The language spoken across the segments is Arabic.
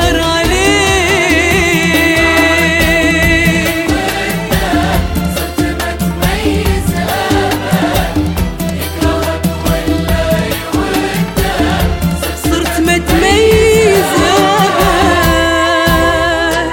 أثر عليك. صرت ما تميز أبد، يكرهك ولا يودك. صرت ما تميز أبد.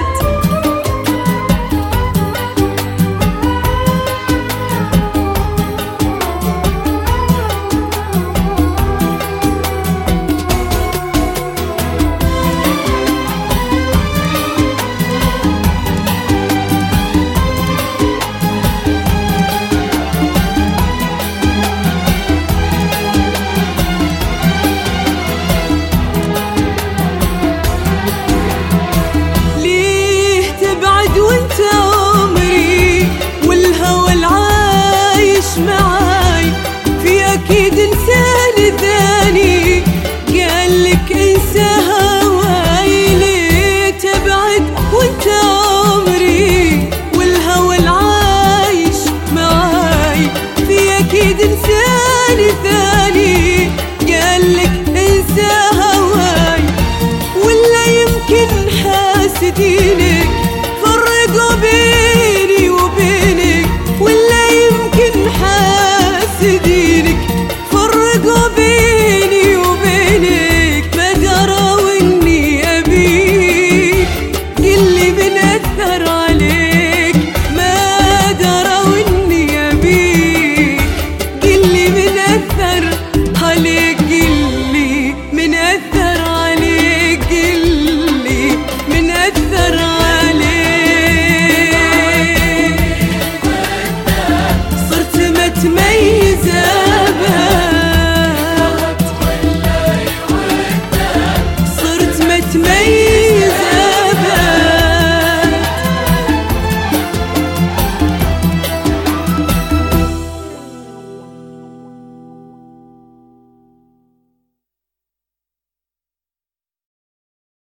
ليه تبعد وانت عمري والهوى العايش معاي؟ في اكيد انسان ثاني قالك انسى هواي. ليه تبعد وانت عمري والهوى العايش معاي؟ في اكيد انسان ثاني قالك انسى هواي. ولا يمكن حاسدينك فرقوا بيني وبينك؟ ولا يمكن حاسدينك فرقوا بيني وبينك؟ ما دروا اني ابيك، قلي من اثر عليك. ما دروا اني ابيك، قلي من اثر عليك. قلي من اثر عليك، قلي من اثر عليك. صرت ما تميز